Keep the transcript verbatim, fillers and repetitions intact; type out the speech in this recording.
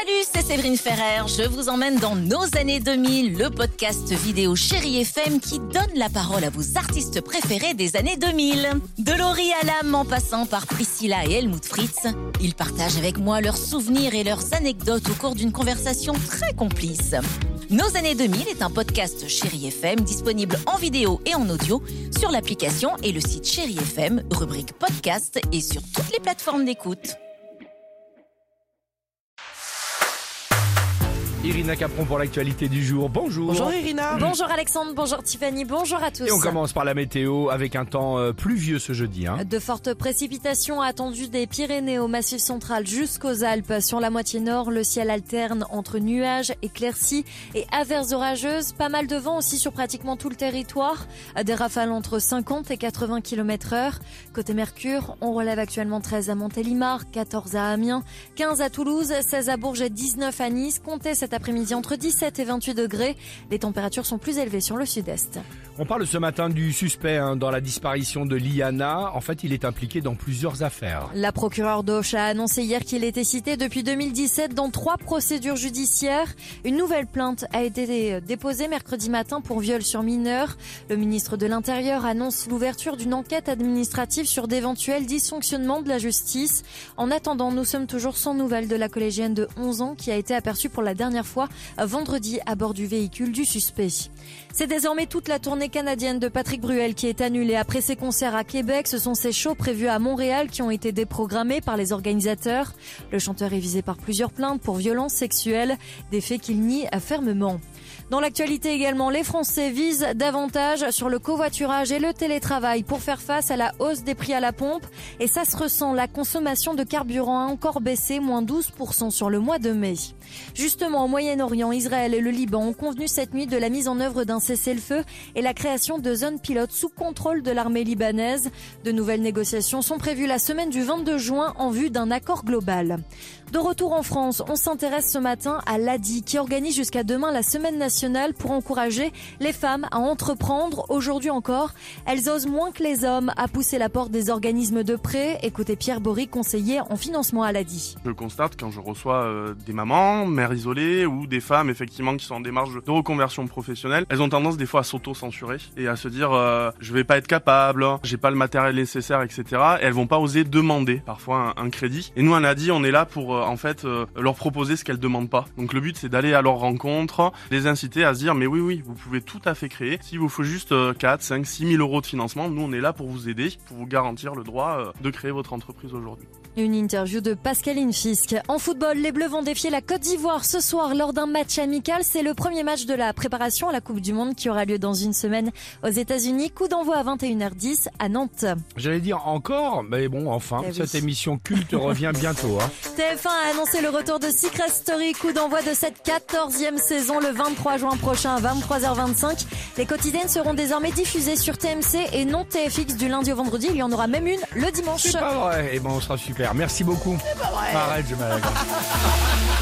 Salut, c'est Séverine Ferrer. Je vous emmène dans nos années deux mille, le podcast vidéo Chérie F M qui donne la parole à vos artistes préférés des années deux mille. De Laurie Hallam en passant par Priscilla et Helmut Fritz, ils partagent avec moi leurs souvenirs et leurs anecdotes au cours d'une conversation très complice. Nos années deux mille est un podcast Chérie F M disponible en vidéo et en audio sur l'application et le site Chérie F M, rubrique podcast et sur toutes les plateformes d'écoute. Irina Capron pour l'actualité du jour. Bonjour. Bonjour Irina. Bonjour Alexandre, bonjour Tiffany, bonjour à tous. Et on commence par la météo avec un temps euh, pluvieux ce jeudi. Hein. De fortes précipitations attendues des Pyrénées au Massif central jusqu'aux Alpes. Sur la moitié nord, le ciel alterne entre nuages, éclaircies et averses orageuses. Pas mal de vent aussi sur pratiquement tout le territoire. Des rafales entre cinquante et quatre-vingts kilomètres heure. Côté Mercure, on relève actuellement treize à Montélimar, quatorze à Amiens, quinze à Toulouse, seize à Bourges et dix-neuf à Nice. Comptez cet après-midi entre dix-sept et vingt-huit degrés. Les températures sont plus élevées sur le sud-est. On parle ce matin du suspect hein, dans la disparition de Liana. En fait, il est impliqué dans plusieurs affaires. La procureure d'Auch a annoncé hier qu'il était cité depuis deux mille dix-sept dans trois procédures judiciaires. Une nouvelle plainte a été déposée mercredi matin pour viol sur mineur. Le ministre de l'Intérieur annonce l'ouverture d'une enquête administrative sur d'éventuels dysfonctionnements de la justice. En attendant, nous sommes toujours sans nouvelles de la collégienne de onze ans qui a été aperçue pour la dernière fois vendredi à bord du véhicule du suspect. C'est désormais toute la tournée canadienne de Patrick Bruel qui est annulée après ses concerts à Québec. Ce sont ses shows prévus à Montréal qui ont été déprogrammés par les organisateurs. Le chanteur est visé par plusieurs plaintes pour violences sexuelles, des faits qu'il nie fermement. Dans l'actualité également, les Français visent davantage sur le covoiturage et le télétravail pour faire face à la hausse des prix à la pompe. Et ça se ressent, la consommation de carburant a encore baissé, moins douze pour cent sur le mois de mai. Justement, au Moyen-Orient, Israël et le Liban ont convenu cette nuit de la mise en œuvre d'un cessez-le-feu et la création de zones pilotes sous contrôle de l'armée libanaise. De nouvelles négociations sont prévues la semaine du vingt-deux juin en vue d'un accord global. De retour en France, on s'intéresse ce matin à l'A D I qui organise jusqu'à demain la semaine nationale pour encourager les femmes à entreprendre. Aujourd'hui encore, elles osent moins que les hommes à pousser la porte des organismes de prêt. Écoutez Pierre Bory, conseiller en financement à l'A D I. Je constate quand je reçois euh, des mamans, mères isolées ou des femmes effectivement qui sont en démarche de reconversion professionnelle, elles ont tendance des fois à s'auto-censurer et à se dire euh, je vais pas être capable, j'ai pas le matériel nécessaire, et cetera. Et elles vont pas oser demander parfois un, un crédit. Et nous à l'A D I, on est là pour euh, en fait euh, leur proposer ce qu'elles demandent pas. Donc le but c'est d'aller à leur rencontre, les inciter à se dire mais oui oui vous pouvez tout à fait créer. S'il vous faut juste euh, quatre, cinq, six mille euros de financement, nous on est là pour vous aider, pour vous garantir le droit euh, de créer votre entreprise aujourd'hui. Une interview de Pascaline Fisk. En football, les Bleus vont défier la Côte d'Ivoire ce soir lors d'un match amical. C'est le premier match de la préparation à la Coupe du Monde qui aura lieu dans une semaine aux États-Unis. Coup d'envoi à vingt et une heures dix à Nantes. J'allais dire encore, mais bon, enfin, eh cette oui. émission culte revient bientôt. Hein. T F un a annoncé le retour de Secret Story. Coup d'envoi de cette quatorzième saison le vingt-trois juin prochain à vingt-trois heures vingt-cinq. Les quotidiennes seront désormais diffusées sur T M C et non T F X du lundi au vendredi. Il y en aura même une le dimanche. C'est pas vrai. Eh ben, on sera super. Merci beaucoup. C'est pas vrai. Arrête, je m'arrête.